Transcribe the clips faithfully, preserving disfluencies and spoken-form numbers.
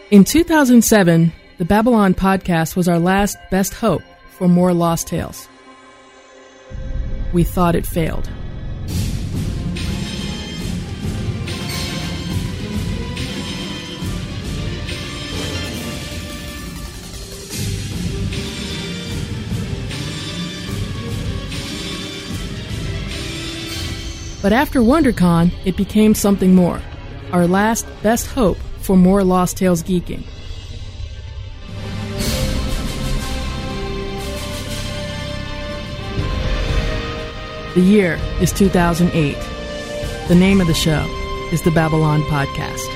In two thousand seven, the Babylon podcast was our last best hope for more Lost Tales. We thought it failed. But after WonderCon, it became something more. Our last best hope for more Lost Tales geeking. The year is two thousand eight. The name of the show is the Babylon Podcast.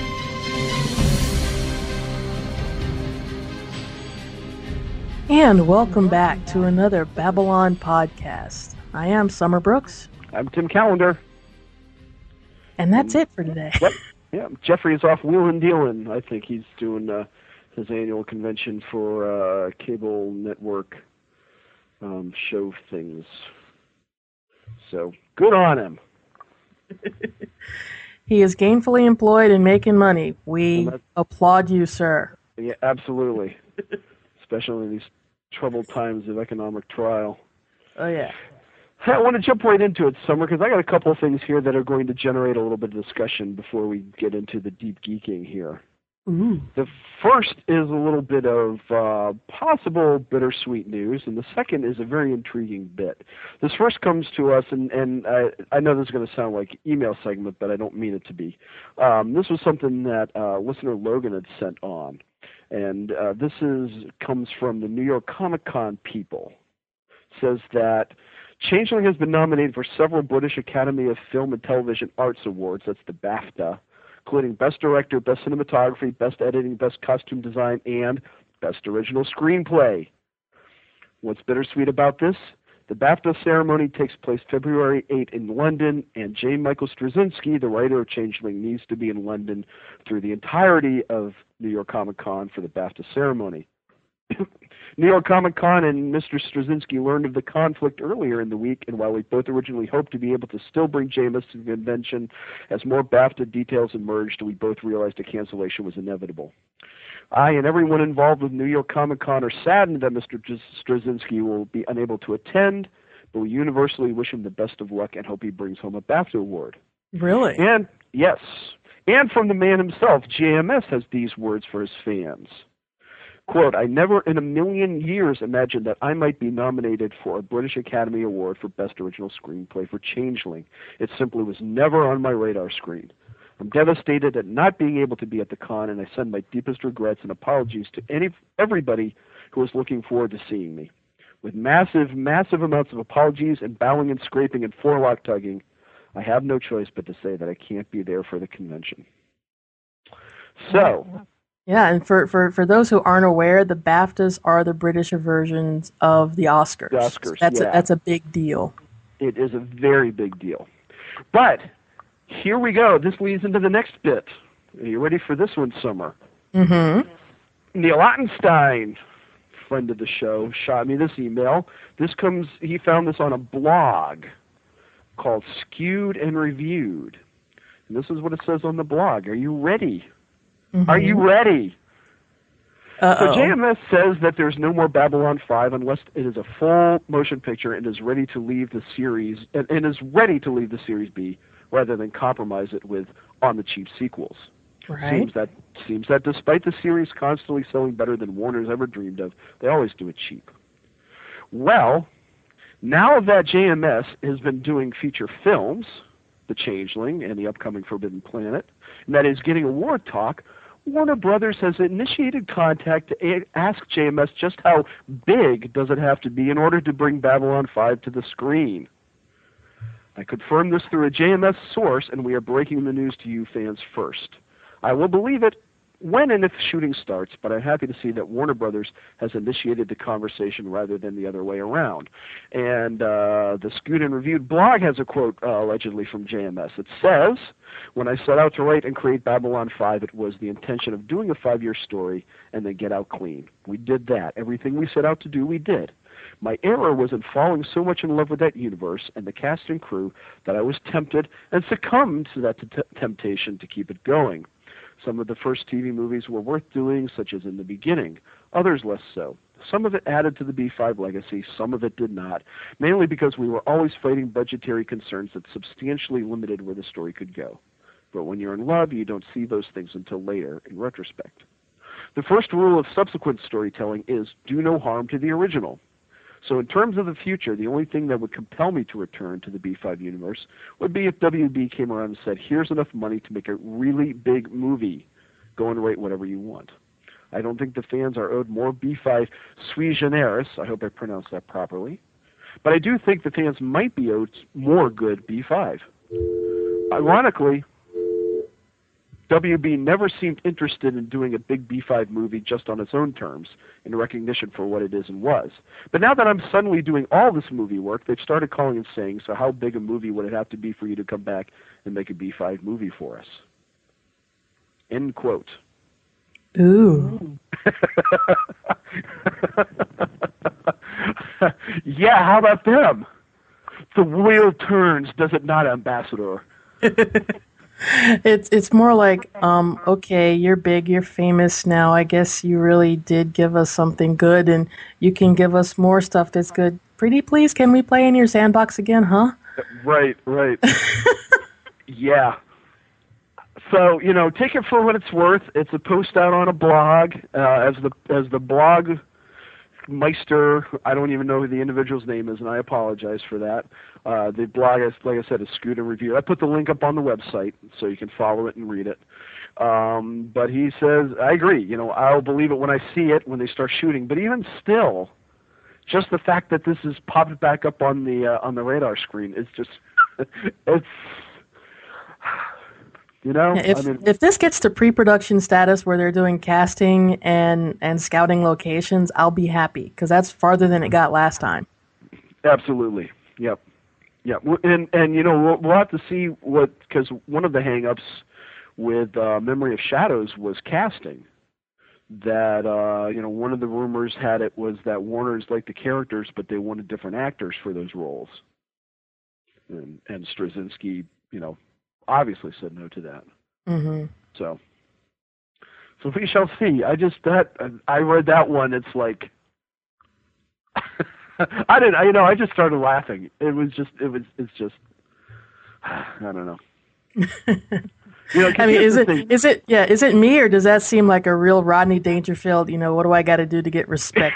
And welcome back to another Babylon Podcast. I am Summer Brooks. I'm Tim Callender. And that's it for today. Yep. Yeah, Jeffrey is off wheeling dealing. I think he's doing uh, his annual convention for uh, cable network um, show things. So, good on him. He is gainfully employed and making money. We well, applaud you, sir. Yeah, absolutely. Especially in these troubled times of economic trial. Oh, yeah. I want to jump right into it, Summer, because I got a couple of things here that are going to generate a little bit of discussion before we get into the deep geeking here. Ooh. The first is a little bit of uh, possible bittersweet news, and the second is a very intriguing bit. This first comes to us, and, and I, I know this is going to sound like email segment, but I don't mean it to be. Um, this was something that uh, listener Logan had sent on, and uh, this is comes from the New York Comic Con people. It says that Changeling has been nominated for several British Academy of Film and Television Arts Awards, that's the BAFTA, including Best Director, Best Cinematography, Best Editing, Best Costume Design, and Best Original Screenplay. What's bittersweet about this? The BAFTA ceremony takes place February eighth in London, and J. Michael Straczynski, the writer of Changeling, needs to be in London through the entirety of New York Comic Con for the BAFTA ceremony. New York Comic Con and Mister Straczynski learned of the conflict earlier in the week, and while we both originally hoped to be able to still bring Jameis to the convention, as more BAFTA details emerged, we both realized a cancellation was inevitable. I and everyone involved with New York Comic Con are saddened that Mister Straczynski will be unable to attend, but we universally wish him the best of luck and hope he brings home a BAFTA award. Really? And, yes. And from the man himself, J M S has these words for his fans. Quote, I never in a million years imagined that I might be nominated for a British Academy Award for Best Original Screenplay for Changeling. It simply was never on my radar screen. I'm devastated at not being able to be at the con, and I send my deepest regrets and apologies to any everybody who is looking forward to seeing me. With massive, massive amounts of apologies and bowing and scraping and forelock tugging, I have no choice but to say that I can't be there for the convention. So... Yeah, and for, for, for those who aren't aware, the BAFTAs are the British versions of the Oscars. The Oscars, that's yeah. A, that's a big deal. It is a very big deal. But here we go. This leads into the next bit. Are you ready for this one, Summer? Mm-hmm. Neil Ottenstein, friend of the show, shot me this email. This comes. He found this on a blog called Skewed and Reviewed. And this is what it says on the blog. Are you ready? Mm-hmm. Are you ready? Uh-oh. So J M S says that there's no more Babylon five unless it is a full motion picture and is ready to leave the series and, and is ready to leave the series B rather than compromise it with on-the-cheap sequels. Right. Seems that seems that despite the series constantly selling better than Warner's ever dreamed of, they always do it cheap. Well, now that J M S has been doing feature films, The Changeling and the upcoming Forbidden Planet, and that is getting award talk, Warner Brothers has initiated contact to a- ask J M S just how big does it have to be in order to bring Babylon five to the screen. I confirmed this through a J M S source, and we are breaking the news to you fans first. I will believe it when and if shooting starts, but I'm happy to see that Warner Brothers has initiated the conversation rather than the other way around. And uh, the Skewed and Reviewed blog has a quote uh, allegedly from J M S. It says, when I set out to write and create Babylon five, it was the intention of doing a five-year story and then get out clean. We did that. Everything we set out to do, we did. My error was in falling so much in love with that universe and the cast and crew that I was tempted and succumbed to that t- temptation to keep it going. Some of the first T V movies were worth doing, such as In the Beginning, others less so. Some of it added to the B five legacy, some of it did not, mainly because we were always fighting budgetary concerns that substantially limited where the story could go. But when you're in love, you don't see those things until later, in retrospect. The first rule of subsequent storytelling is do no harm to the original. So in terms of the future, the only thing that would compel me to return to the B five universe would be if W B came around and said, here's enough money to make a really big movie. Go and rate whatever you want. I don't think the fans are owed more B five sui generis. I hope I pronounced that properly. But I do think the fans might be owed more good B five. Ironically, W B never seemed interested in doing a big B five movie just on its own terms, in recognition for what it is and was. But now that I'm suddenly doing all this movie work, they've started calling and saying, so how big a movie would it have to be for you to come back and make a B five movie for us? End quote. Ooh. Yeah, how about them? The wheel turns, does it not, Ambassador? It's it's more like, um, okay, you're big, you're famous now. I guess you really did give us something good, and you can give us more stuff that's good. Pretty please, can we play in your sandbox again, huh? Right, right. Yeah. So, you know, take it for what it's worth. It's a post out on a blog. Uh, as the as the blog Meister, I don't even know who the individual's name is, and I apologize for that. Uh, the blog, is, like I said, is Scooter Review. I put the link up on the website so you can follow it and read it. Um, but he says, I agree. You know, I'll believe it when I see it, when they start shooting. But even still, just the fact that this is popped back up on the uh, on the radar screen is just, it's, you know. If I mean, if this gets to pre-production status where they're doing casting and and scouting locations, I'll be happy because that's farther than it got last time. Absolutely. Yep. Yeah, and and you know we'll, we'll have to see what, because one of the hang-ups with uh, Memory of Shadows was casting. That uh, you know one of the rumors had it was that Warner's liked the characters, but they wanted different actors for those roles. And and Straczynski, you know, obviously said no to that. Mm-hmm. So, so we shall see. I just that I read that one. It's like. I didn't, you know, I just started laughing. It was just, it was, it's just, I don't know. You know, I mean, is it, thing. is it, yeah, is it me, or does that seem like a real Rodney Dangerfield, you know, what do I got to do to get respect?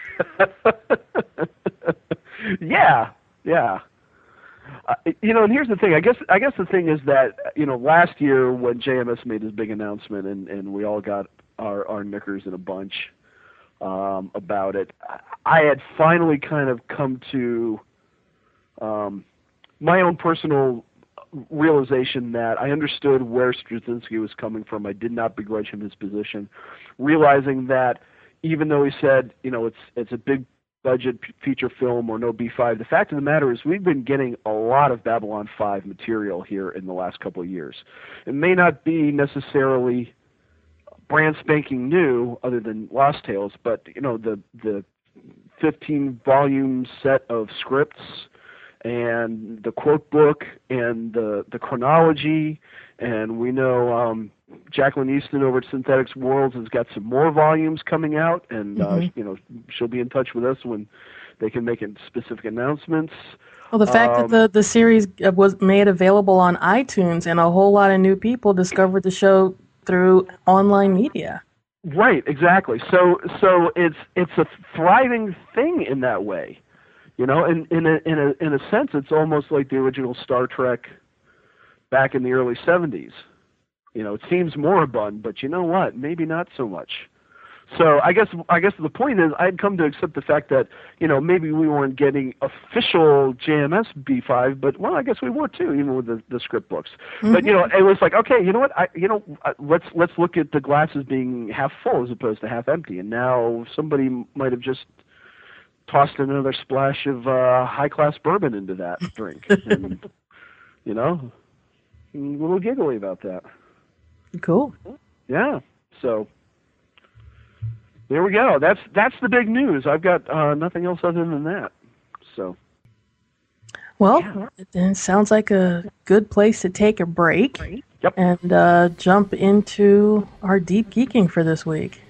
yeah, yeah. Uh, you know, and here's the thing. I guess, I guess the thing is that, you know, last year when J M S made his big announcement and, and we all got our, our knickers in a bunch, Um, about it, I had finally kind of come to um, my own personal realization that I understood where Straczynski was coming from. I did not begrudge him his position, realizing that even though he said, you know, it's it's a big budget feature film or no B five, the fact of the matter is we've been getting a lot of Babylon five material here in the last couple of years. It may not be necessarily brand spanking new, other than Lost Tales, but you know the the fifteen volume set of scripts and the quote book and the the chronology, and we know um, Jacqueline Easton over at Synthetics Worlds has got some more volumes coming out, and mm-hmm. uh, you know she'll be in touch with us when they can make specific announcements. Well, the fact um, that the the series was made available on iTunes and a whole lot of new people discovered the show through online media. Right, exactly. So so it's it's a thriving thing in that way. You know, in in a in a in a sense it's almost like the original Star Trek back in the early seventies. You know, it seems moribund, but you know what? Maybe not so much. So I guess I guess the point is I'd come to accept the fact that, you know, maybe we weren't getting official J M S B five, but well, I guess we were too, even with the, the script books. Mm-hmm. But you know, it was like, okay, you know what? I you know, let's let's look at the glasses being half full as opposed to half empty. And now somebody might have just tossed another splash of uh, high class bourbon into that drink, and you know, a little giggly about that. Cool. Yeah. So. There we go. That's that's the big news. I've got uh, nothing else other than that. So, well, yeah. It sounds like a good place to take a break. Yep. And uh, jump into our deep geeking for this week.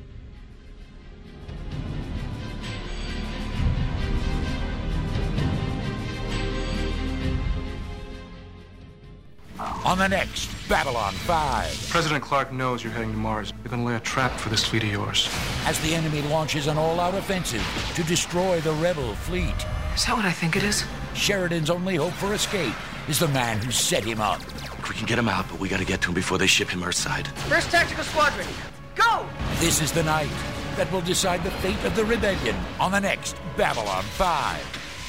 On the next Babylon five. President Clark knows you're heading to Mars. You're going to lay a trap for this fleet of yours. As the enemy launches an all-out offensive to destroy the rebel fleet. Is that what I think it is? Sheridan's only hope for escape is the man who set him up. We can get him out, but we got to get to him before they ship him Earthside. First Tactical Squadron, go! This is the night that will decide the fate of the rebellion on the next Babylon five.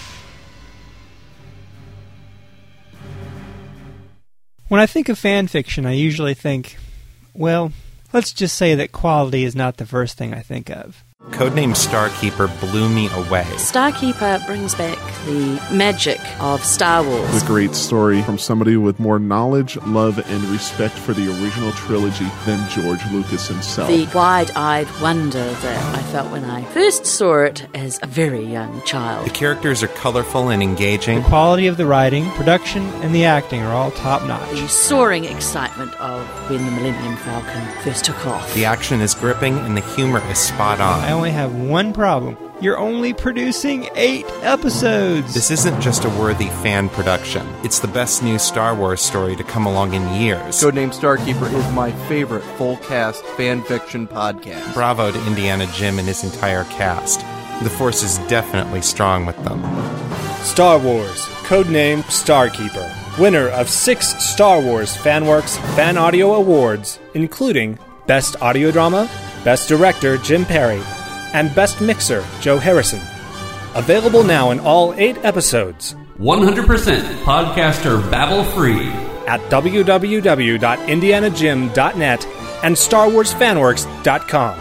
When I think of fan fiction, I usually think, well, let's just say that quality is not the first thing I think of. Codename Starkeeper blew me away. Starkeeper brings back the magic of Star Wars. It's a great story from somebody with more knowledge, love, and respect for the original trilogy than George Lucas himself. The wide-eyed wonder that I felt when I first saw it as a very young child. The characters are colorful and engaging. The quality of the writing, production, and the acting are all top-notch. The soaring excitement of when the Millennium Falcon first took off. The action is gripping and the humor is spot on. I only have one problem. You're only producing eight episodes. This isn't just a worthy fan production. It's the best new Star Wars story to come along in years. Codename Starkeeper is my favorite full-cast fan fiction podcast. Bravo to Indiana Jim and his entire cast. The Force is definitely strong with them. Star Wars, codename Starkeeper. Winner of six Star Wars FanWorks Fan Audio Awards, including Best Audio Drama, Best Director Jim Perry, and Best Mixer Joe Harrison. Available now in all eight episodes. one hundred percent podcaster babble free at w w w dot indiana jim dot net and star wars fanworks dot com.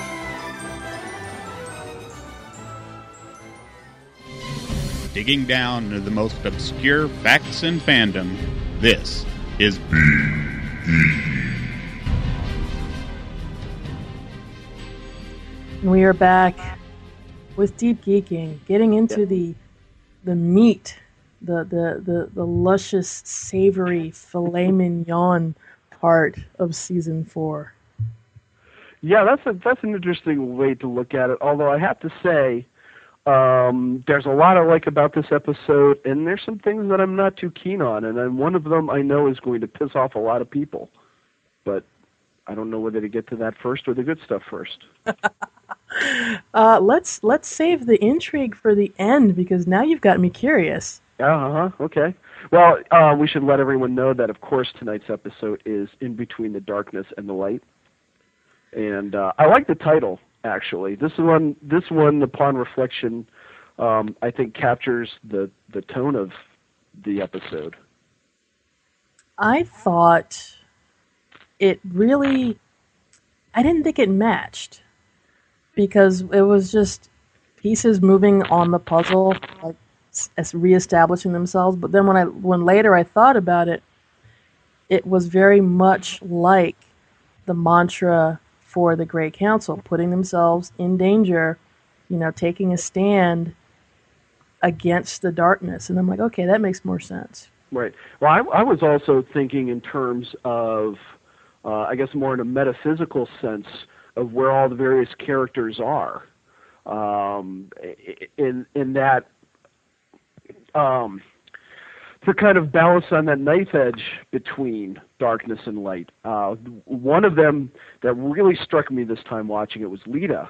Digging down into the most obscure facts in fandom, this is B Geeky. We are back with Deep Geeking, getting into yeah. the the meat, the, the, the, the luscious, savory filet mignon part of season four. Yeah, that's a that's an interesting way to look at it. Although I have to say, um, there's a lot I like about this episode, and there's some things that I'm not too keen on, and then one of them I know is going to piss off a lot of people, but I don't know whether to get to that first or the good stuff first. uh, let's let's save the intrigue for the end, because now you've got me curious. Uh-huh, okay. Well, uh, we should let everyone know that, of course, tonight's episode is In Between the Darkness and the Light. And uh, I like the title, actually. This one, this one, upon reflection, um, I think captures the, the tone of the episode. I thought it really... I didn't think it matched, because it was just pieces moving on the puzzle, like as reestablishing themselves. But then when I when later I thought about it, it was very much like the mantra for the Great Council, putting themselves in danger, you know, taking a stand against the darkness. And I'm like, okay, that makes more sense. Right. Well, I, I was also thinking in terms of, uh, I guess, more in a metaphysical sense of where all the various characters are. Um, in in that, um, to kind of balance on that knife edge between darkness and light. Uh, one of them that really struck me this time watching it was Lita.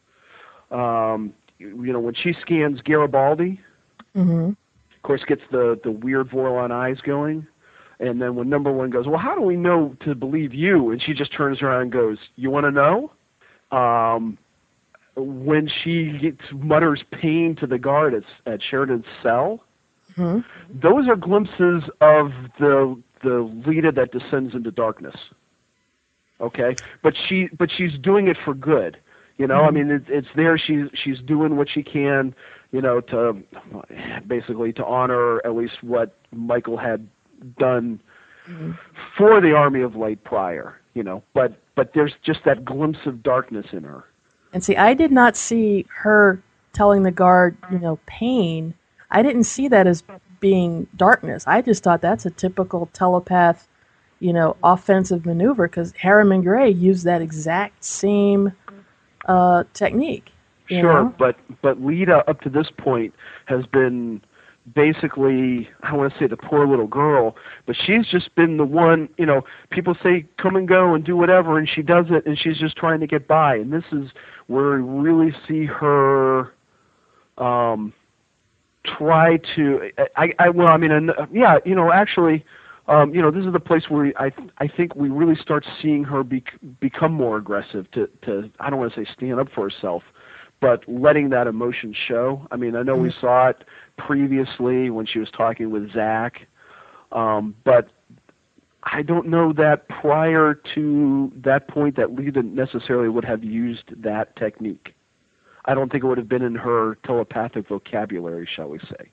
Um, you know, when she scans Garibaldi, mm-hmm. of course, gets the, the weird Vorlon eyes going. And then when number one goes, well, how do we know to believe you? And she just turns around and goes, you want to know? Um, when she gets, mutters pain to the guard at, at Sheridan's cell, mm-hmm. those are glimpses of the the Lita that descends into darkness. Okay, but she but she's doing it for good. You know, mm-hmm. I mean, it, it's there. She's she's doing what she can. You know, to basically to honor at least what Michael had done mm-hmm. for the Army of Light prior. You know, but but there's just that glimpse of darkness in her. And see, I did not see her telling the guard, you know, pain. I didn't see that as being darkness. I just thought that's a typical telepath, you know, offensive maneuver, because Harriman Gray used that exact same uh, technique. You Sure, know? but but Lita up to this point has been basically, I want to say the poor little girl, but she's just been the one, you know, people say come and go and do whatever, and she does it, and she's just trying to get by. And this is where we really see her um, try to, I, I, well, I mean, and, uh, yeah, you know, actually, um, you know, this is the place where I I think we really start seeing her be, become more aggressive to, to, I don't want to say stand up for herself, but letting that emotion show. I mean, I know we saw it previously when she was talking with Zach, um, but I don't know that prior to that point that Lita necessarily would have used that technique. I don't think it would have been in her telepathic vocabulary, shall we say.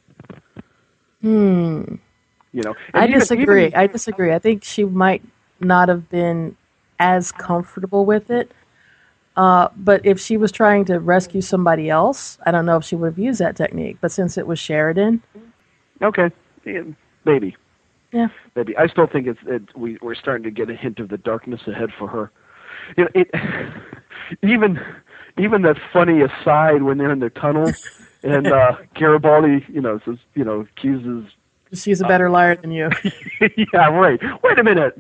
Hmm. You know, I even, disagree. even, I disagree. I think she might not have been as comfortable with it. Uh, but if she was trying to rescue somebody else, I don't know if she would have used that technique. But since it was Sheridan, okay, yeah, maybe, yeah, maybe. I still think it's it, we we're starting to get a hint of the darkness ahead for her. You know, it even even that funny aside when they're in the tunnel and uh, Garibaldi, you know, says, you know, accuses. She's a better uh, liar than you. Yeah, right. Wait a minute.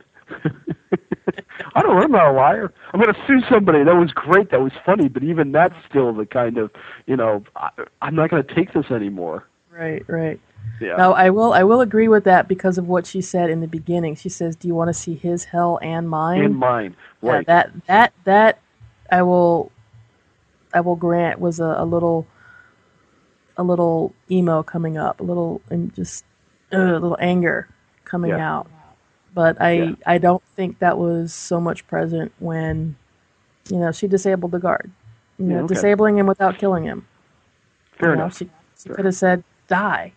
I don't know, I'm not a liar. I'm going to sue somebody. That was great. That was funny. But even that's still the kind of, you know, I, I'm not going to take this anymore. Right, right. Yeah. Now, I will I will agree with that because of what she said in the beginning. She says, do you want to see his hell and mine? And mine, right. Yeah, that, that, that I will I will grant was a, a little a little emo coming up, a little, and just uh, a little anger coming yeah. out. But I, yeah. I don't think that was so much present when, you know, she disabled the guard. You know, yeah, okay. disabling him without killing him. Fair you know, enough. She, she could have said, die.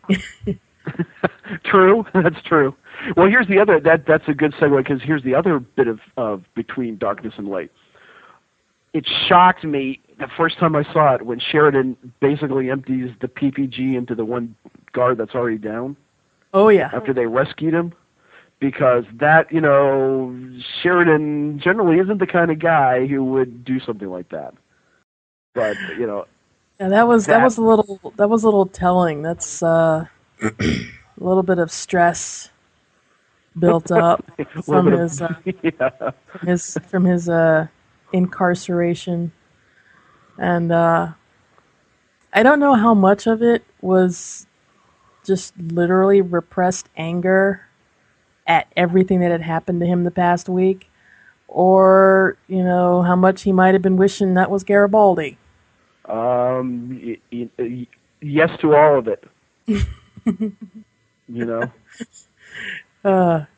True, that's true. Well, here's the other, that that's a good segue, because here's the other bit of, of between darkness and light. It shocked me the first time I saw it when Sheridan basically empties the P P G into the one guard that's already down. Oh, yeah. After they rescued him. Because that, you know, Sheridan generally isn't the kind of guy who would do something like that. But, you know. Yeah, that was, that, that was a little, that was a little telling. That's uh, a little bit of stress built up from his, uh, yeah. from his, from his, uh, incarceration. And, uh, I don't know how much of it was just literally repressed anger at everything that had happened to him the past week, or, you know, how much he might have been wishing that was Garibaldi. Um, y- y- yes to all of it. You know? Uh,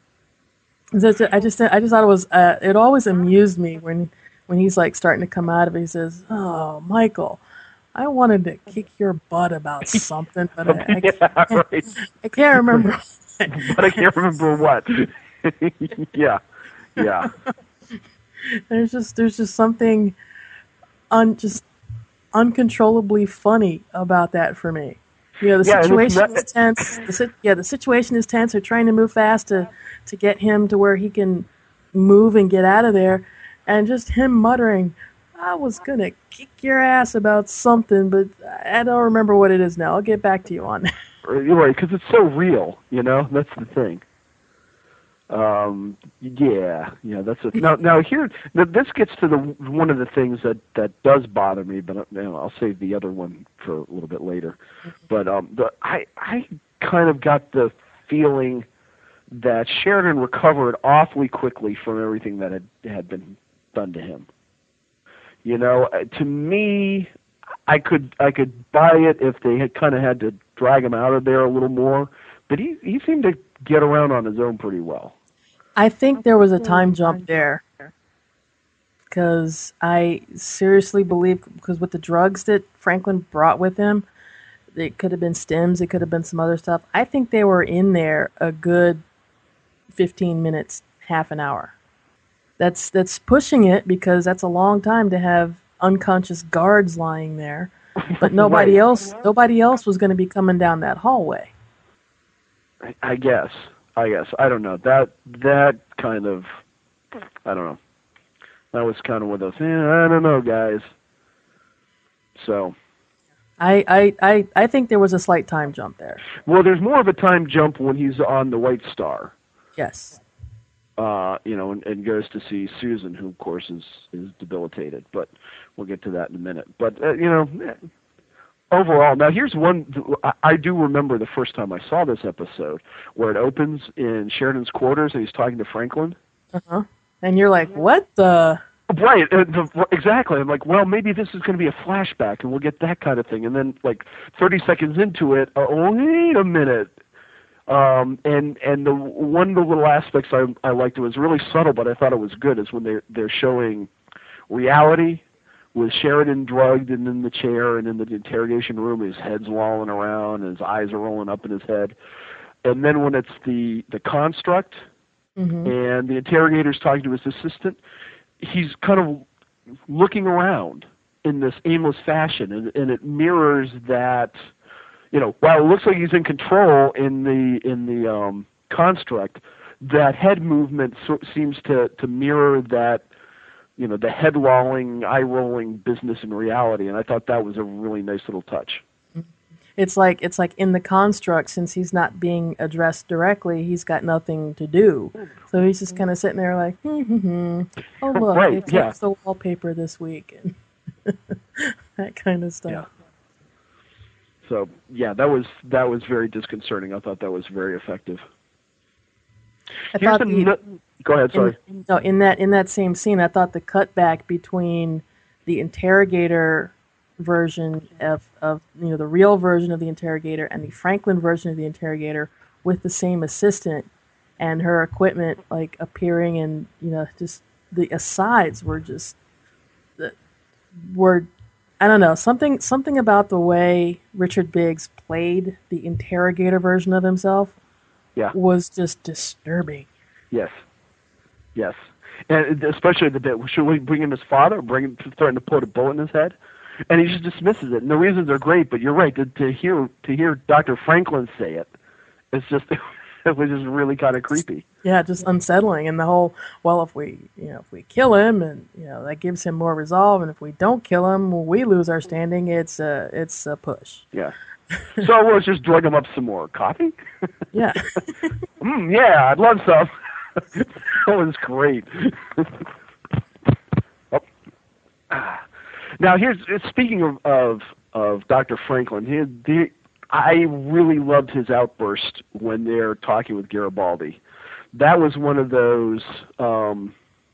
I just, I just thought it was, uh, it always amused me when, when he's like starting to come out of it, he says, oh, Michael, I wanted to kick your butt about something, but I, I, yeah, can't, right. I can't remember. But I can't remember what. yeah, yeah. There's just there's just something un just uncontrollably funny about that for me. You know, the yeah, situation not, is tense. The, yeah, the situation is tense. They're trying to move fast to to get him to where he can move and get out of there, and just him muttering, "I was gonna kick your ass about something, but I don't remember what it is now. I'll get back to you on that." You're right, because it's so real, you know? That's the thing. Um, yeah, yeah, that's it. Now, now here, this gets to the one of the things that, that does bother me, but you know, I'll save the other one for a little bit later. But um, the, I, I kind of got the feeling that Sheridan recovered awfully quickly from everything that had, had been done to him. You know, to me, I could I could buy it if they had kind of had to drag him out of there a little more, but he he seemed to get around on his own pretty well. I think there was a time jump there, because I seriously believe, because with the drugs that Franklin brought with him, it could have been stims, it could have been some other stuff. I think they were in there a good fifteen minutes, half an hour. That's that's pushing it, because that's a long time to have unconscious guards lying there, but nobody right. else nobody else was going to be coming down that hallway. I, I guess. I guess I don't know that that kind of I don't know. That was kind of one of those. Eh, I don't know, guys. So. I, I, I, I think there was a slight time jump there. Well, there's more of a time jump when he's on the White Star. Yes. Uh, you know, and, and goes to see Susan, who of course is, is debilitated. But we'll get to that in a minute. But uh, you know, overall, now here's one. I, I do remember the first time I saw this episode where it opens in Sheridan's quarters and he's talking to Franklin. Uh huh. And you're like, what the? Right, uh, the, exactly. I'm like, well, maybe this is going to be a flashback, and we'll get that kind of thing. And then, like, thirty seconds into it, uh, oh, wait a minute. Um, and and the one of the little aspects I I liked, it was really subtle, but I thought it was good, is when they're they're showing reality with Sheridan drugged and in the chair and in the interrogation room, his head's lolling around and his eyes are rolling up in his head. And then when it's the the construct mm-hmm. and the interrogator's talking to his assistant, he's kind of looking around in this aimless fashion, and, and it mirrors that, you know, while it looks like he's in control in the in the um, construct, that head movement so, seems to, to mirror that, you know, the head lolling, eye rolling business in reality, and I thought that was a really nice little touch. It's like it's like in the construct, since he's not being addressed directly, he's got nothing to do. So he's just kind of sitting there like, hmm, hmm, hmm. oh look, right, they fixed yeah. the wallpaper this week, and that kind of stuff. Yeah. So yeah, that was that was very disconcerting. I thought that was very effective. I Here's thought the, the, go ahead, sorry. In, no, in that in that same scene, I thought the cutback between the interrogator version of, of you know the real version of the interrogator and the Franklin version of the interrogator with the same assistant and her equipment like appearing, and you know just the asides were just were I don't know something something about the way Richard Biggs played the interrogator version of himself yeah. was just disturbing. Yes, yes, and especially the bit should we bring in his father, bring him threaten to put a bullet in his head. And he just dismisses it, and the reasons are great. But you're right to, to hear to hear Doctor Franklin say it. It's just it was just really kind of creepy. Yeah, just unsettling, and the whole well, if we you know if we kill him, and you know that gives him more resolve, and if we don't kill him, well, we lose our standing. It's a it's a push. Yeah. So let's just drug him up some more coffee. Yeah. mm, yeah, I'd love some. That was great. oh. ah. Now, here's speaking of of, of Doctor Franklin. He, he, I really loved his outburst when they're talking with Garibaldi. That was one of those um,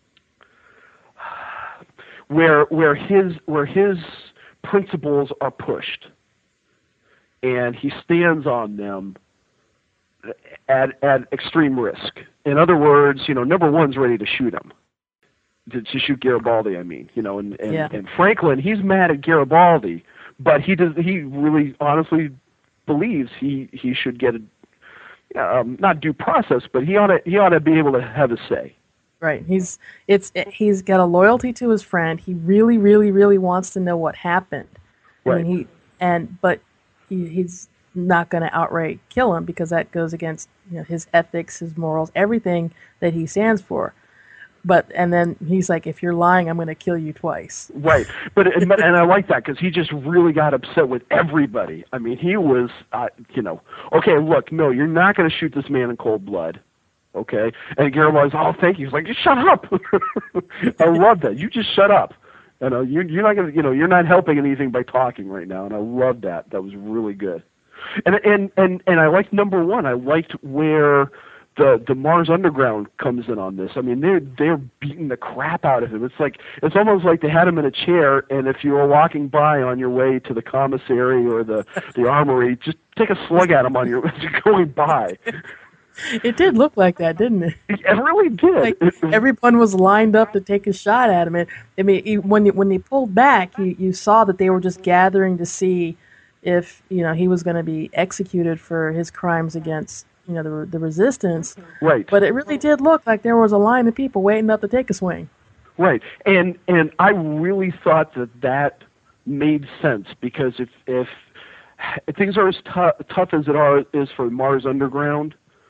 where where his where his principles are pushed, and he stands on them at at extreme risk. In other words, you know, number one's ready to shoot him. To, to shoot Garibaldi, I mean, you know, and and, yeah. and Franklin, he's mad at Garibaldi, but he does he really honestly believes he he should get a um, not due process, but he ought to he ought to be able to have a say. Right. He's it's he's got a loyalty to his friend. He really, really, really wants to know what happened. Right. I mean, he and but he, he's not going to outright kill him because that goes against you know his ethics, his morals, everything that he stands for. But and then he's like, if you're lying, I'm going to kill you twice. Right. But and, and I like that because he just really got upset with everybody. I mean, he was, uh, you know, okay, look, no, you're not going to shoot this man in cold blood. Okay. And Garibaldi's, oh, thank you. He's like, just shut up. I love that. You just shut up. You know, you're, you're not going to, you know, you're not helping anything by talking right now. And I love that. That was really good. And and and and I liked number one. I liked where the the Mars Underground comes in on this. I mean, they're they're beating the crap out of him. It's like it's almost like they had him in a chair, and if you were walking by on your way to the commissary or the the armory, just take a slug at him on your as you're going by. It did look like that, didn't it? It really did. Like everyone was lined up to take a shot at him. And, I mean, he, when when they pulled back, you you saw that they were just gathering to see if you know he was going to be executed for his crimes against. You know, the the resistance. Right. But it really did look like there was a line of people waiting up to take a swing. Right. And and I really thought that that made sense because if if, if things are as t- tough as it are is for Mars Underground,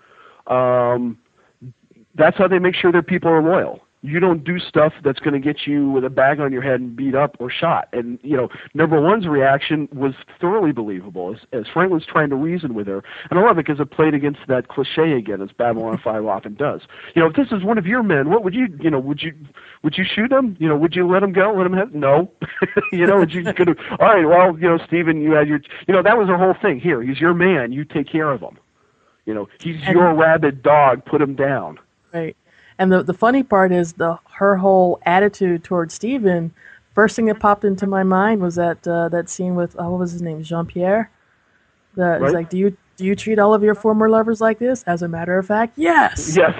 Um, that's how they make sure their people are loyal. You don't do stuff that's going to get you with a bag on your head and beat up or shot. And, you know, number one's reaction was thoroughly believable as, as Franklin's trying to reason with her. And I love it because it played against that cliche again, as Babylon five often does. You know, if this is one of your men, what would you, you know, would you, would you shoot him? You know, would you let him go? Let him have, no. you know, would you going to, all right, well, you know, Stephen, you had your, you know, that was her whole thing. Here, he's your man. You take care of him. You know, he's And- your rabid dog. Put him down. Right. And the the funny part is the her whole attitude towards Stephen. First thing that popped into my mind was that uh, that scene with oh, what was his name, Jean Pierre. The Right. It's like, do you do you treat all of your former lovers like this? As a matter of fact, yes. Yes.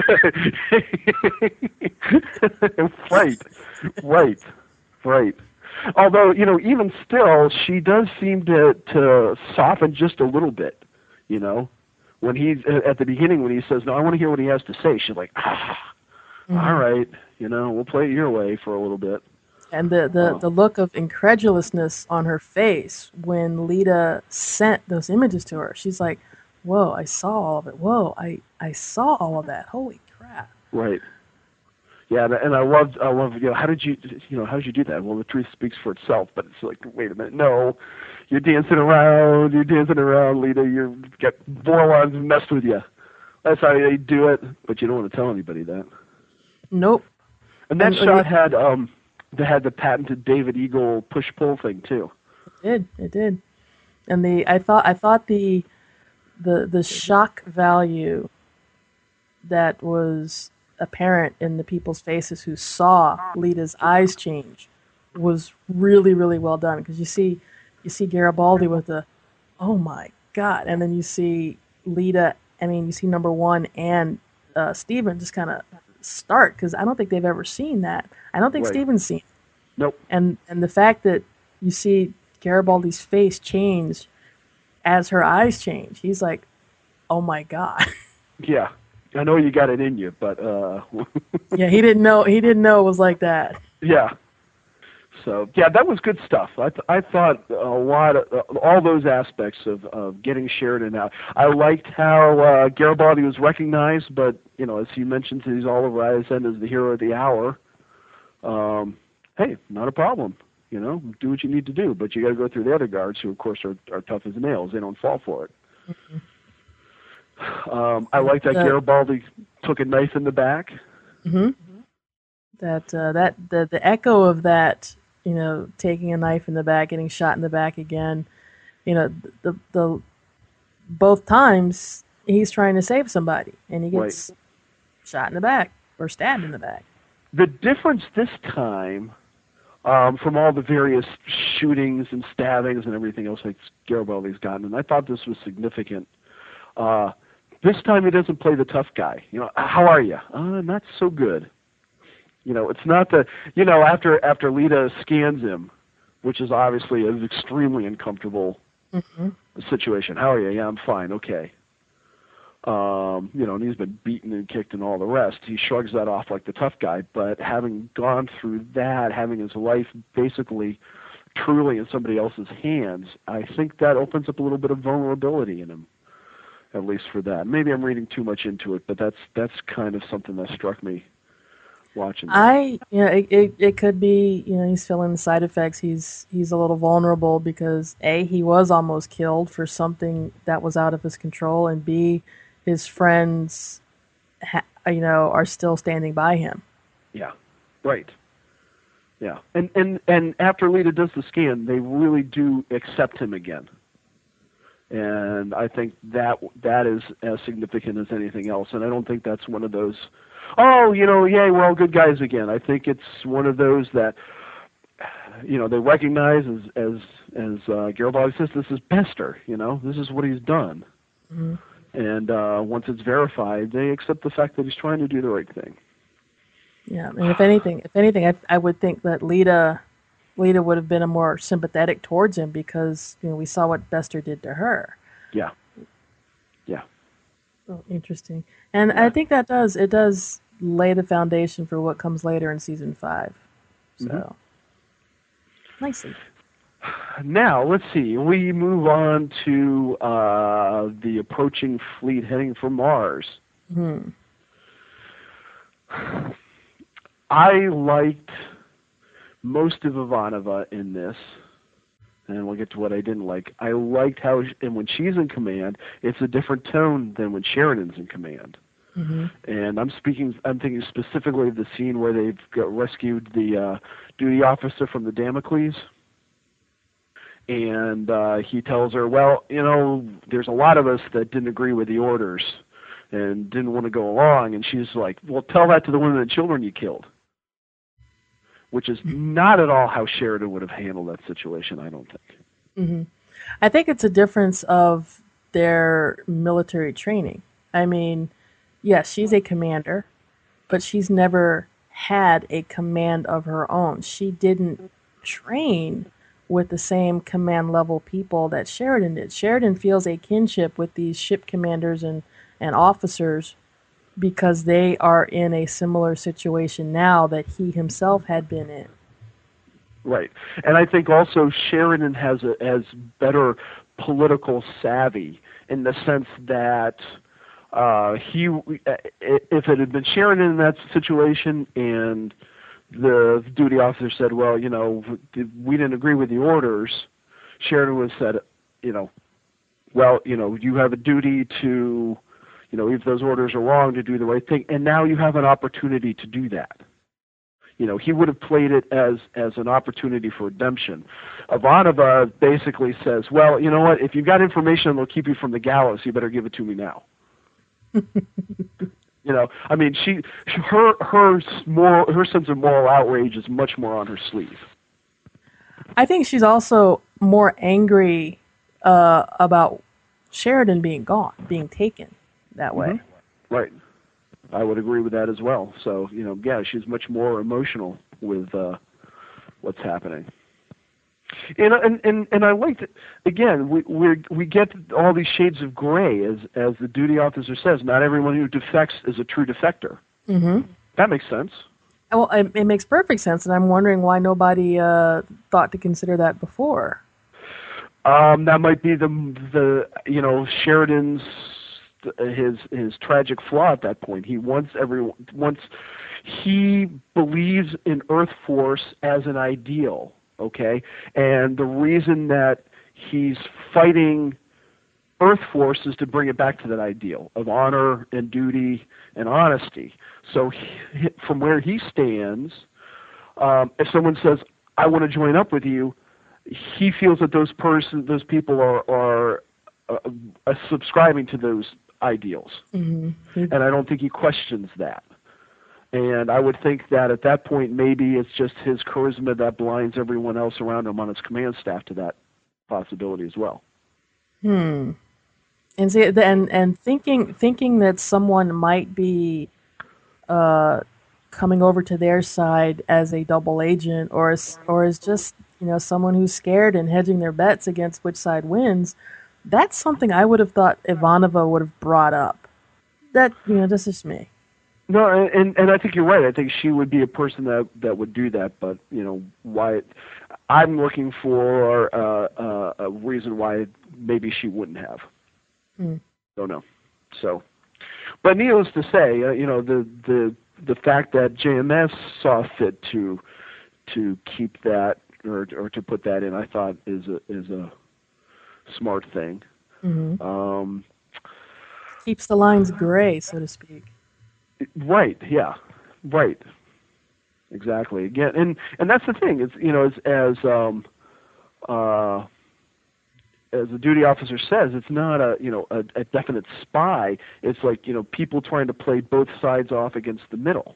right. Right. Right. Although, you know, even still, she does seem to to soften just a little bit, you know. When he's at the beginning, when he says, "No, I want to hear what he has to say," she's like, "Ah, Mhm. all right, you know, we'll play it your way for a little bit." And the, the, Oh. the look of incredulousness on her face when Lita sent those images to her. She's like, whoa, I saw all of it. Whoa, I, I saw all of that. Holy crap. Right. Yeah, and, and I loved, I love, you know, how did you, you know, how did you do that? Well, the truth speaks for itself, but it's like, wait a minute, no, you're dancing around, you're dancing around, Lita, you got Vorlons messed with you. That's how they do it, but you don't want to tell anybody that. Nope. And that And- shot had, um, they had the patented David Eagle push-pull thing too. It did. It did. And the I thought I thought the the the shock value that was apparent in the people's faces who saw Lita's eyes change was really really well done, because you see you see Garibaldi with the oh my god, and then you see Lita. I mean, you see number one and uh, Stephen just kind of start, because I don't think they've ever seen that. I don't think Right. Stephen's seen it. Nope. And and the fact that you see Garibaldi's face change as her eyes change, he's like, oh my god. Yeah, I know you got it in you, but uh, Yeah, he didn't know he didn't know it was like that. yeah. So yeah, that was good stuff. I th- I thought a lot of uh, all those aspects of, of getting Sheridan out. I liked how uh, Garibaldi was recognized, but you know, as he mentions, he's Oliver Eisen as the hero of the hour. Um, hey, not a problem. You know, do what you need to do, but you got to go through the other guards, who of course are, are tough as nails. They don't fall for it. Mm-hmm. Um, I like that Uh, Garibaldi took a knife in the back. hmm That uh, that the the echo of that, you know, taking a knife in the back, getting shot in the back again, you know, the the both times he's trying to save somebody and he gets shot in the back or stabbed in the back. The difference this time, um, from all the various shootings and stabbings and everything else like Garibaldi's gotten, and I thought this was significant. Uh, this time he doesn't play the tough guy. You know, how are you? Uh, not so good. You know, it's not the, you know, after after Lita scans him, which is obviously an extremely uncomfortable Mm-hmm. situation. How are you? Yeah, I'm fine. Okay. Um, you know, and he's been beaten and kicked and all the rest. He shrugs that off like the tough guy, but having gone through that, having his life basically truly in somebody else's hands, I think that opens up a little bit of vulnerability in him, at least for that. Maybe I'm reading too much into it, but that's that's kind of something that struck me watching that. I, you know, it, it, it could be, you know, he's feeling the side effects. He's he's a little vulnerable because A, he was almost killed for something that was out of his control, and B, his friends, ha, you know, are still standing by him. Yeah, right. Yeah, and and and after Lita does the scan, they really do accept him again, and I think that that is as significant as anything else. And I don't think that's one of those, oh, you know, yay, we're all good guys again. I think it's one of those that, you know, they recognize as as as uh, Garibaldi says, this is Bester. You know, this is what he's done. Mm-hmm. And uh, once it's verified, they accept the fact that he's trying to do the right thing. Yeah, and if anything, if anything, I, I would think that Lita, Lita would have been a more sympathetic towards him, because you know we saw what Bester did to her. Yeah. Yeah. Oh, interesting, and I think that does it does lay the foundation for what comes later in season five. So Mhm. nicely. Now, let's see. We move on to uh, the approaching fleet heading for Mars. Hmm. I liked most of Ivanova in this, and we'll get to what I didn't like. I liked how, and when she's in command, it's a different tone than when Sheridan's in command. Mm-hmm. And I'm speaking, I'm thinking specifically of the scene where they've got rescued the uh, duty officer from the Damocles. And uh, he tells her, well, you know, there's a lot of us that didn't agree with the orders and didn't want to go along. And she's like, well, tell that to the women and children you killed. Which is not at all how Sheridan would have handled that situation, I don't think. Mm-hmm. I think it's a difference of their military training. I mean, yes, she's a commander, but she's never had a command of her own. She didn't train with the same command level people that Sheridan did. Sheridan feels a kinship with these ship commanders and, and officers because they are in a similar situation now that he himself had been in. Right. And I think also Sheridan has a has better political savvy in the sense that uh, he, if it had been Sheridan in that situation and the duty officer said, well, you know, we didn't agree with the orders, Sheridan would have said, you know, well, you know, you have a duty to, you know, if those orders are wrong, to do the right thing, and now you have an opportunity to do that. You know, he would have played it as as an opportunity for redemption. Ivanova basically says, well, you know what, if you've got information that'll keep you from the gallows, you better give it to me now. You know, I mean, she, her, her moral, her sense of moral outrage is much more on her sleeve. I think she's also more angry uh, about Sheridan being gone, being taken that way. Mm-hmm. Right. I would agree with that as well. So, you know, yeah, she's much more emotional with uh, what's happening. And and and, and I like that, again, we we we get all these shades of gray, as as the duty officer says. Not everyone who defects is a true defector. Mm-hmm. That makes sense. Well, it, it makes perfect sense, and I'm wondering why nobody uh, thought to consider that before. Um, that might be the the you know Sheridan's his his tragic flaw at that point. He wants everyone wants he believes in Earth Force as an ideal. Okay, and the reason that he's fighting Earth Force is to bring it back to that ideal of honor and duty and honesty. So he, from where he stands, um, if someone says, I want to join up with you, he feels that those person, those people are, are uh, uh, subscribing to those ideals. Mm-hmm. And I don't think he questions that. And I would think that at that point, maybe it's just his charisma that blinds everyone else around him on his command staff to that possibility as well. Hmm. And see, and and thinking thinking that someone might be uh, coming over to their side as a double agent, or as, or as just you know someone who's scared and hedging their bets against which side wins. That's something I would have thought Ivanova would have brought up. That you know, this is me. No, and and I think you're right. I think she would be a person that that would do that. But you know why? I'm looking for uh, uh, a reason why maybe she wouldn't have. Hmm. Don't know. So, but needless to say, uh, you know the the the fact that J M S saw fit to to keep that or or to put that in, I thought is a is a smart thing. Mm-hmm. Um, Keeps the lines gray, so to speak. Right. Yeah. Right. Exactly. Again, and and that's the thing. It's you know as as um uh as the duty officer says, it's not a you know a, a definite spy. It's like you know people trying to play both sides off against the middle.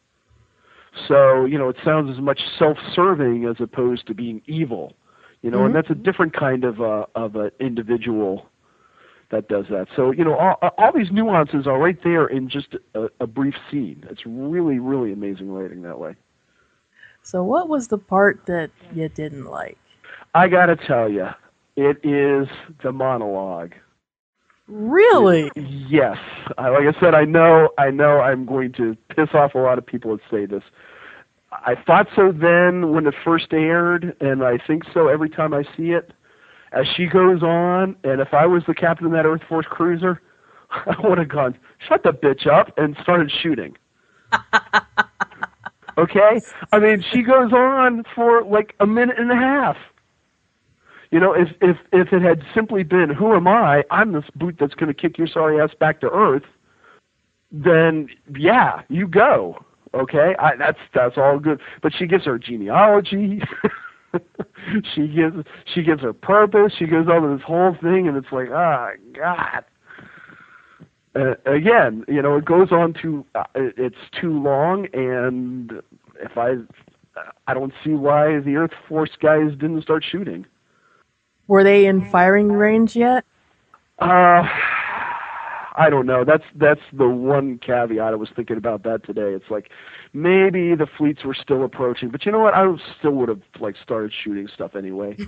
So you know it sounds as much self-serving as opposed to being evil. You know, mm-hmm. and that's a different kind of uh, of an individual that does that. So, you know, all, all these nuances are right there in just a, a brief scene. It's really, really amazing writing that way. So what was the part that you didn't like? I got to tell you, it is the monologue. Really? It, yes. I, like I said, I know, I know I'm going to piss off a lot of people that say this. I thought so then when it first aired, and I think so every time I see it. As she goes on, and if I was the captain of that Earth Force cruiser, I would have gone, shut the bitch up, and started shooting. Okay? I mean, she goes on for like a minute and a half. You know, if if if it had simply been, who am I? I'm this boot that's going to kick your sorry ass back to Earth, then yeah, you go. Okay? I, that's that's all good. But she gives her genealogy. she gives she gives her purpose. She goes over this whole thing, and it's like, oh, God. Uh, again, you know, it goes on too. Uh, it's too long, and if I, I don't see why the Earth Force guys didn't start shooting. Were they in firing range yet? Uh, I don't know. That's that's the one caveat. I was thinking about that today. It's like maybe the fleets were still approaching, but you know what? I still would have like started shooting stuff anyway.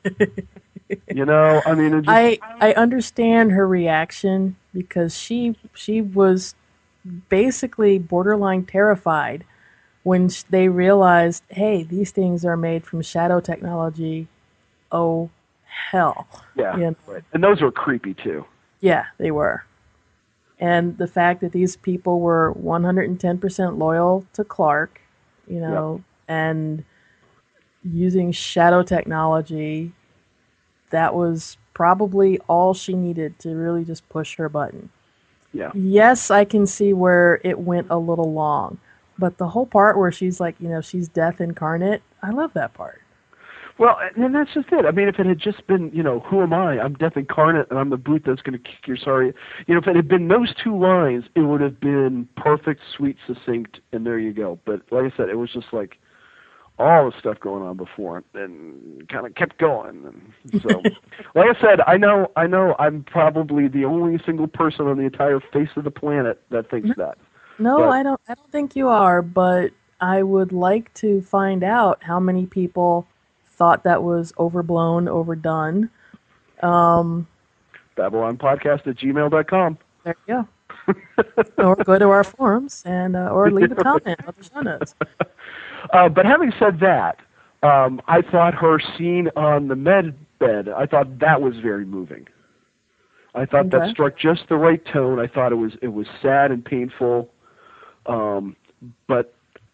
You know, I mean, it just... I I understand her reaction because she she was basically borderline terrified when they realized, hey, these things are made from shadow technology. Oh, hell! Yeah, you know? Right. And those were creepy too. Yeah, they were. And the fact that these people were one hundred ten percent loyal to Clark, you know, yep. and using shadow technology, that was probably all she needed to really just push her button. Yeah. Yes, I can see where it went a little long, but the whole part where she's like, you know, she's death incarnate, I love that part. Well, and that's just it. I mean, if it had just been, you know, who am I? I'm death incarnate, and I'm the brute that's going to kick your sorry. You know, if it had been those two lines, it would have been perfect, sweet, succinct, and there you go. But like I said, it was just like all the stuff going on before, and kind of kept going. And so, like I said, I know, I know, I'm probably the only single person on the entire face of the planet that thinks that. No, but, I don't. I don't think you are. But I would like to find out how many people thought that was overblown, overdone. Um, Babylon Podcast at gmail dot com. There you go. Or go to our forums and uh, or leave a comment on the show notes. Uh, but having said that, um, I thought her scene on the med bed, I thought that was very moving. I thought okay. that struck just the right tone. I thought it was it was sad and painful, um, but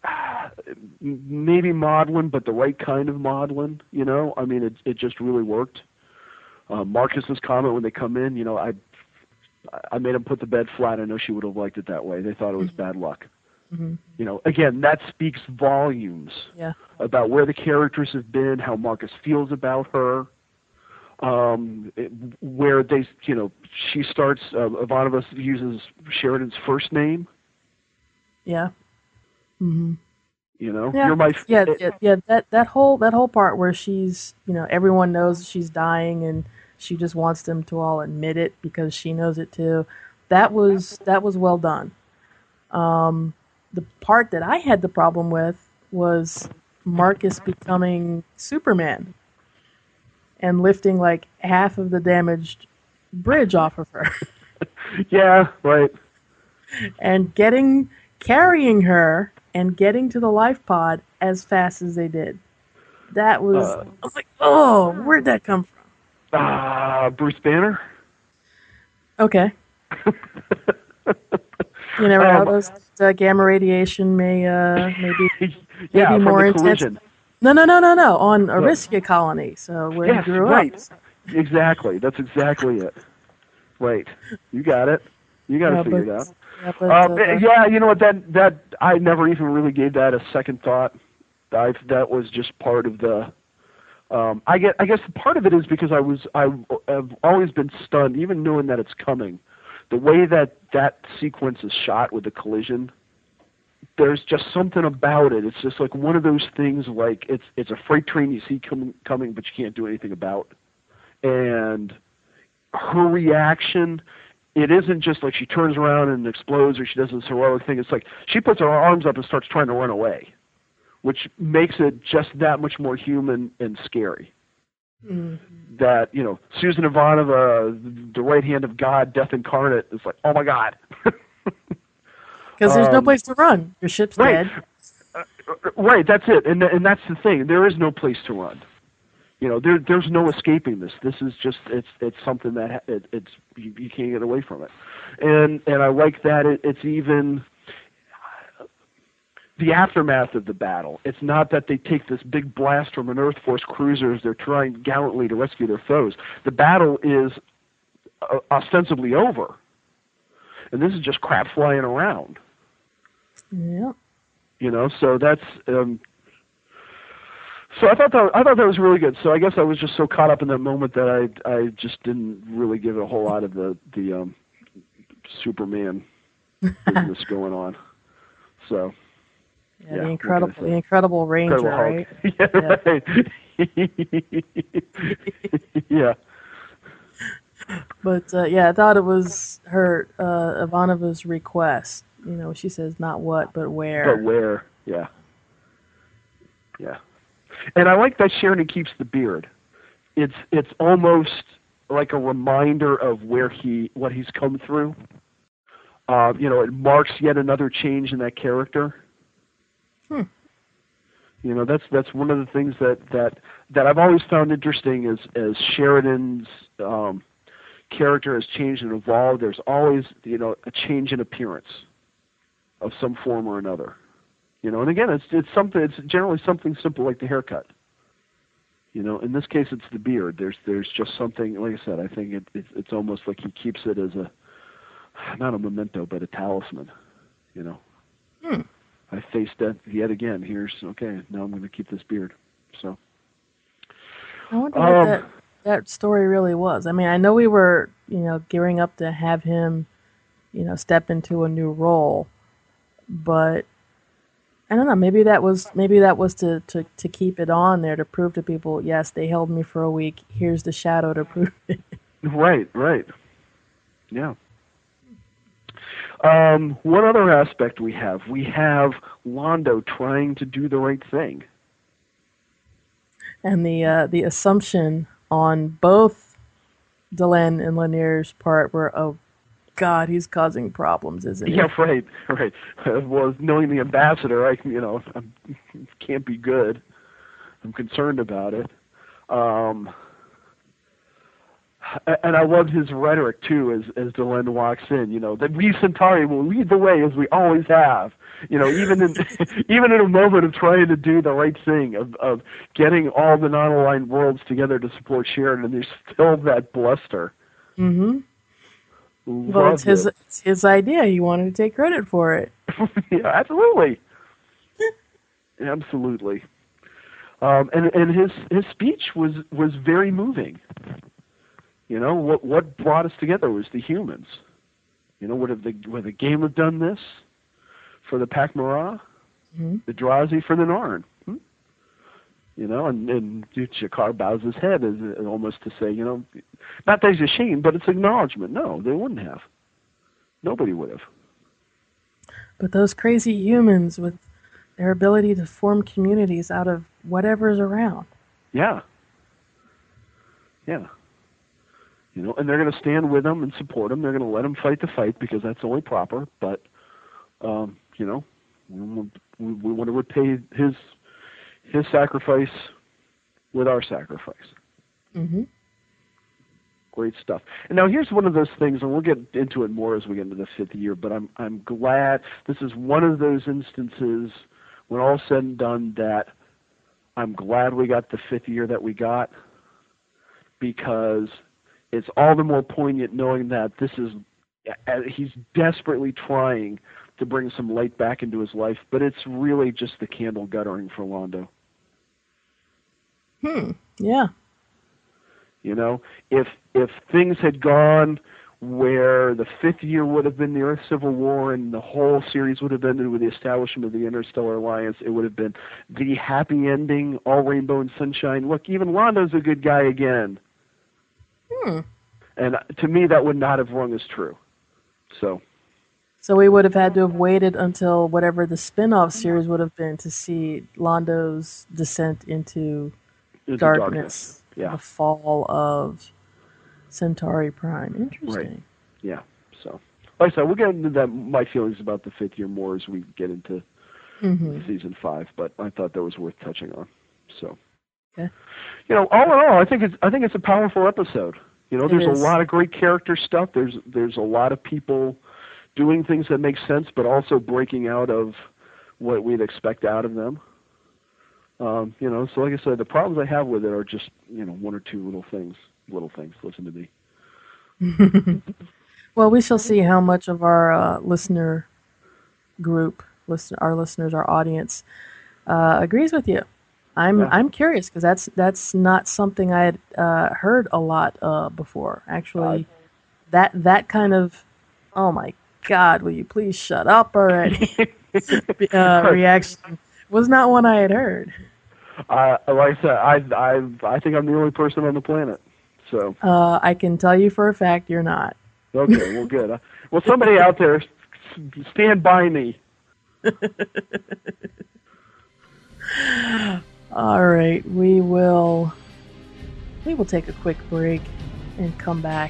maybe maudlin, but the right kind of maudlin, you know? I mean, it it just really worked. Uh, Marcus's comment when they come in, you know, I I made him put the bed flat. I know she would have liked it that way. They thought it was bad luck. Mm-hmm. You know, again, that speaks volumes yeah. about where the characters have been, how Marcus feels about her, um, it, where they, you know, she starts, uh, Ivanova uses Sheridan's first name. Yeah. Mm-hmm. You know, yeah. you're my f- yeah, yeah, yeah. That that whole that whole part where she's, you know, everyone knows she's dying and she just wants them to all admit it because she knows it too. That was that was well done. Um, the part that I had the problem with was Marcus becoming Superman and lifting like half of the damaged bridge off of her. Yeah, right. And getting carrying her and getting to the life pod as fast as they did. That was, uh, I was like, oh, where'd that come from? Ah, uh, Bruce Banner? Okay. You never um, know, those uh, gamma radiation may, uh, maybe, yeah, maybe more intense. Collision. No, no, no, no, no, on Ariska colony, so where yes, he grew right. up. Exactly, that's exactly it. Right, you got it. You got to yeah, figure but, it out. Yeah, but, uh, uh, yeah, you know what? That that I never even really gave that a second thought. I that was just part of the. Um, I get. I guess part of it is because I was. I have always been stunned, even knowing that it's coming. The way that that sequence is shot with the collision, there's just something about it. It's just like one of those things. Like it's it's a freight train you see coming coming, but you can't do anything about. And her reaction. It isn't just like she turns around and explodes or she does this heroic thing. It's like she puts her arms up and starts trying to run away, which makes it just that much more human and scary. Mm-hmm. That, you know, Susan Ivanova, the right hand of God, death incarnate, is like, oh my God. Because there's um, no place to run. Your ship's right. dead. Uh, Right, that's it, and and that's the thing. There is no place to run. You know, there there's no escaping this. This is just it's it's something that it, it's you, you can't get away from it, and and I like that it, it's even the aftermath of the battle. It's not that they take this big blast from an Earth Force cruiser as they're trying gallantly to rescue their foes. The battle is uh, ostensibly over, and this is just crap flying around. Yeah. You know, so that's. Um, So I thought that I thought that was really good. So I guess I was just so caught up in that moment that I I just didn't really give it a whole lot of the the um, Superman business going on. So yeah, yeah, the incredible the incredible Ranger, Incredible right? Yeah, right. Yeah. But uh, yeah, I thought it was her uh, Ivanova's request. You know, she says not what but where. But where? Yeah. Yeah. And I like that Sheridan keeps the beard. It's it's almost like a reminder of where he what he's come through. Uh, you know, it marks yet another change in that character. Hmm. You know, that's that's one of the things that, that, that I've always found interesting is as Sheridan's um, character has changed and evolved. There's always, you know, a change in appearance of some form or another. You know, and again, it's it's something. It's generally something simple like the haircut. You know, in this case, it's the beard. There's there's just something. Like I said, I think it, it's it's almost like he keeps it as a not a memento, but a talisman. You know, hmm. I faced that yet again. Here's okay. Now I'm going to keep this beard. So I wonder um, what that that story really was. I mean, I know we were you know gearing up to have him, you know, step into a new role, but. I don't know. Maybe that was maybe that was to, to, to keep it on there to prove to people, yes, they held me for a week. Here's the shadow to prove it. Right, right. Yeah. Um, one other aspect we have, we have Londo trying to do the right thing. And the uh, the assumption on both Delenn and Lanier's part were, oh, God, he's causing problems, isn't he? Yeah, right, right. Well, knowing the ambassador, I you know I can't be good. I'm concerned about it. Um, and I loved his rhetoric too, as as Delenn walks in. You know that we Centauri will lead the way as we always have. You know, even in even in a moment of trying to do the right thing, of of getting all the non-aligned worlds together to support Sheridan, and there's still that bluster. Mm-hmm. Well, it's his, it. it's his idea. He wanted to take credit for it. Yeah, absolutely. Absolutely. Um, and and his his speech was, was very moving. You know, what what brought us together was the humans. You know, would have the would the game have done this for the Pac-Mara, mm-hmm. the Drazi for the Narn? Hmm? You know, and, and G'Kar bows his head as almost to say, you know, not that he's ashamed, but it's acknowledgement. No, they wouldn't have. Nobody would have. But those crazy humans with their ability to form communities out of whatever's around. Yeah. Yeah. You know, and they're going to stand with them and support them. They're going to let them fight the fight because that's only proper. But, um, you know, we, we want to repay his his sacrifice with our sacrifice. Mm-hmm. Great stuff. And now here's one of those things, and we'll get into it more as we get into the fifth year, but I'm I'm glad this is one of those instances when all said and done that I'm glad we got the fifth year that we got, because it's all the more poignant knowing that this is, he's desperately trying to bring some light back into his life, but it's really just the candle guttering for Londo. Hmm. Yeah. You know, if if things had gone where the fifth year would have been the Earth Civil War and the whole series would have ended with the establishment of the Interstellar Alliance, it would have been the happy ending, all rainbow and sunshine. Look, even Londo's a good guy again. Hmm. And to me, that would not have rung as true. So. So we would have had to have waited until whatever the spin-off series would have been to see Londo's descent into, into darkness, darkness. Yeah. The fall of Centauri Prime. Interesting. Right. Yeah. So, like I said, we'll get into that, my feelings about the fifth year more as we get into mm-hmm. in season five, but I thought that was worth touching on. So, okay. you know, all in all, I think it's I think it's a powerful episode. You know, It there's is. a lot of great character stuff. There's there's a lot of people doing things that make sense, but also breaking out of what we'd expect out of them. Um, you know, so like I said, the problems I have with it are just, you know, one or two little things. Little things. Listen to me. Well, we shall see how much of our uh, listener group, listen, our listeners, our audience, uh, agrees with you. I'm Yeah. I'm curious because that's that's not something I had uh, heard a lot uh, before. Actually, that that kind of, oh my God, will you please shut up already? uh, reaction was not one I had heard. Uh, like I said, I, I, I think I'm the only person on the planet. So Uh, I can tell you for a fact you're not. okay, well, good. Uh, well, somebody out there, s- stand by me. All right, we will we will take a quick break and come back.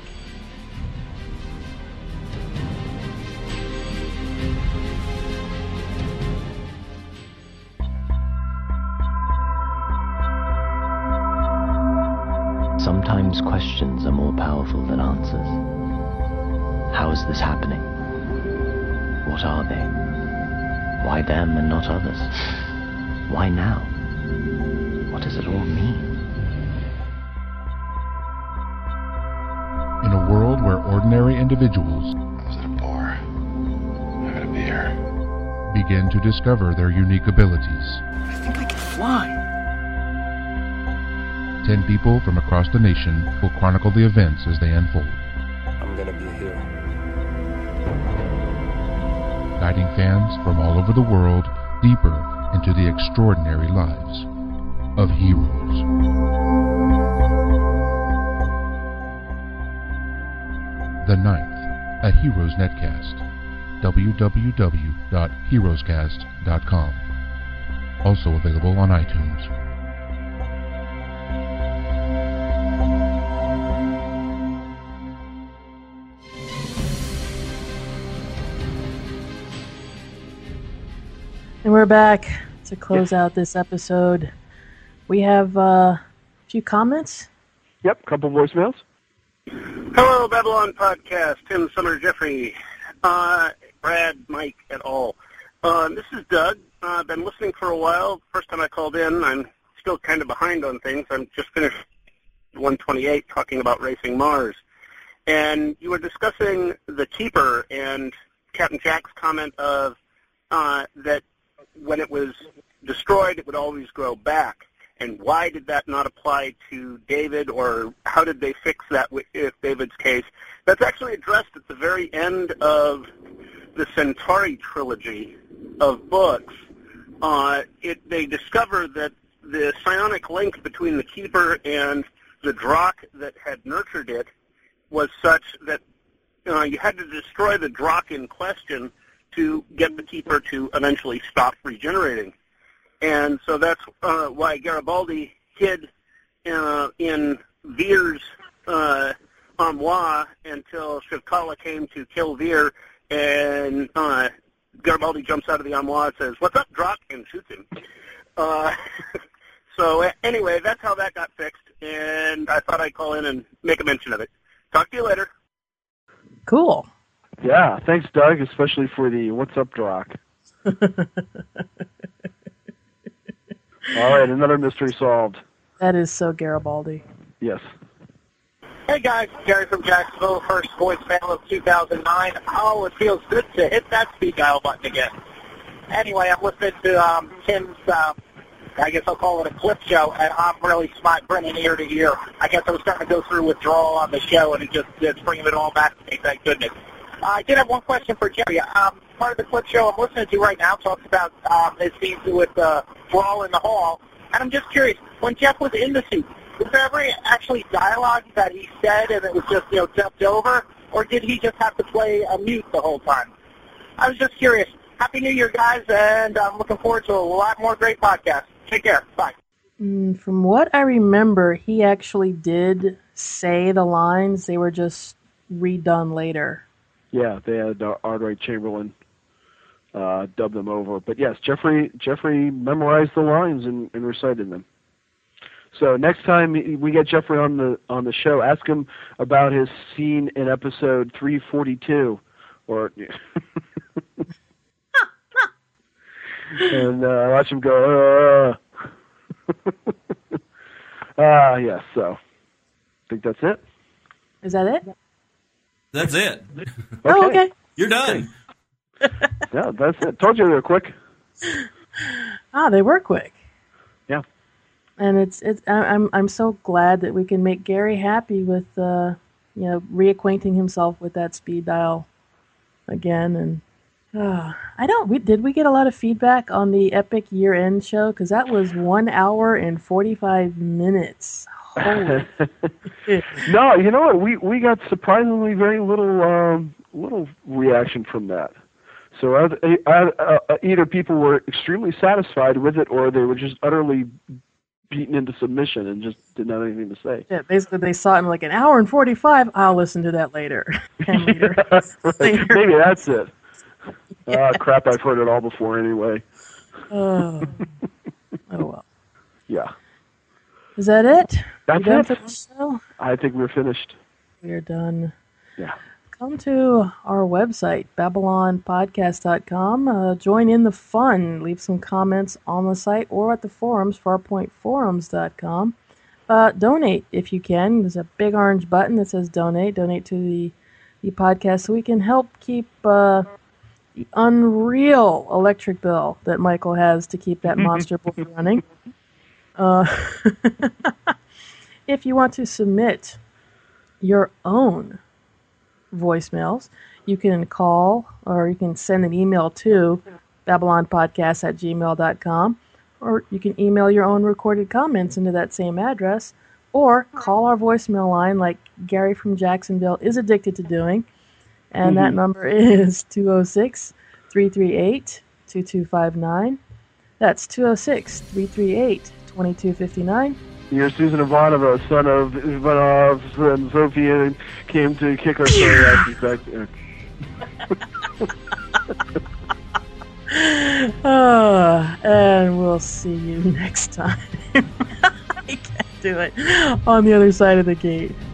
Sometimes questions are more powerful than answers. How is this happening? What are they? Why them and not others? Why now? What does it all mean? In a world where ordinary individuals I was at a bar. I had a beer. begin to discover their unique abilities, I think I can fly. ten people from across the nation will chronicle the events as they unfold, I'm gonna be a hero. guiding fans from all over the world deeper into the extraordinary lives of heroes. The Ninth, a Heroes Netcast. w w w dot heroes cast dot com. Also available on iTunes. And we're back to close out this episode. We have uh, a few comments. Yep, couple voicemails. Hello, Babylon Podcast. Tim, Summer, Jeffrey, uh, Brad, Mike, et al. Uh, this is Doug. Uh, I've been listening for a while. First time I called in. I'm still kind of behind on things. I'm just finished one twenty-eight talking about Racing Mars. And you were discussing the Keeper and Captain Jack's comment of uh, that when it was destroyed, it would always grow back. And why did that not apply to David, or how did they fix that with David's case? That's actually addressed at the very end of the Centauri trilogy of books. Uh, it, they discover that the psionic link between the Keeper and the Drakh that had nurtured it was such that uh, you had to destroy the Drakh in question to get the Keeper to eventually stop regenerating. And so that's uh, why Garibaldi hid uh, in Veer's uh, armoire until Shivkala came to kill Veer, and uh, Garibaldi jumps out of the armoire and says, "What's up, Drakh?" and shoots him. Uh, so uh, anyway, that's how that got fixed, and I thought I'd call in and make a mention of it. Talk to you later. Cool. Yeah, thanks, Doug, especially for the "What's up, Drakh." All right, another mystery solved. That is so Garibaldi. Yes. Hey guys, Jerry from Jacksonville, first voicemail of two thousand nine. Oh, it feels good to hit that speed dial button again. Anyway, I'm listening to um, Tim's, uh, I guess I'll call it a clip show, and I'm really smart, bringing ear to ear. I guess I was starting to go through withdrawal on the show, and it just it's bringing it all back to me, thank goodness. Uh, I did have one question for Jerry. Um, part of the clip show I'm listening to right now talks about um, his scenes with uh, Brawl in the Hall, and I'm just curious, when Jeff was in the suit, was there ever actually dialogue that he said and it was just, you know, dubbed over, or did he just have to play a mute the whole time? I was just curious. Happy New Year, guys, and I'm looking forward to a lot more great podcasts. Take care. Bye. Mm, from what I remember, he actually did say the lines. They were just redone later. Yeah, they had uh, Ardwright Chamberlain uh, dub them over. But yes, Jeffrey Jeffrey memorized the lines and, and recited them. So next time we get Jeffrey on the on the show, ask him about his scene in episode three forty-two, or and uh, watch him go. Uh, uh yes. So I think that's it. Is that it? That's it. Okay. Oh, okay. You're done. Yeah, that's it. Told you they were quick. Ah, they were quick. Yeah. And it's it's I'm I'm so glad that we can make Gary happy with uh you know reacquainting himself with that speed dial again. And uh, I don't we did we get a lot of feedback on the Epic year end show, because that was one hour and forty-five minutes. Holy. No, you know what? We we got surprisingly very little um, little reaction from that. So uh, uh, uh, either people were extremely satisfied with it, or they were just utterly beaten into submission and just didn't have anything to say. Yeah, basically they saw it in like an hour and forty-five. I'll listen to that later. And later, Yeah, right. later. Maybe that's it. Ah, crap! I've heard it all before anyway. Oh, oh well. Yeah. Is that it? That's we done it. for the show? I think we're finished. We're done. Yeah. Come to our website, babylon podcast dot com. Uh, join in the fun. Leave some comments on the site or at the forums, farpoint forums dot com. Uh, donate if you can. There's a big orange button that says donate. Donate to the, the podcast so we can help keep uh, the unreal electric bill that Michael has to keep that monster book running. Uh, if you want to submit your own voicemails, you can call or you can send an email to babylon podcast at gmail dot com, or you can email your own recorded comments into that same address, or call our voicemail line like Gary from Jacksonville is addicted to doing, and Mm-hmm. that number is two oh six, three three eight, two two five nine. That's two oh six, three three eight, two two five nine. You're Susan Ivanova, son of Ivanov and Sophia, came to kick our sorry asses back there. uh, and we'll see you next time. I can't do it. On the other side of the gate.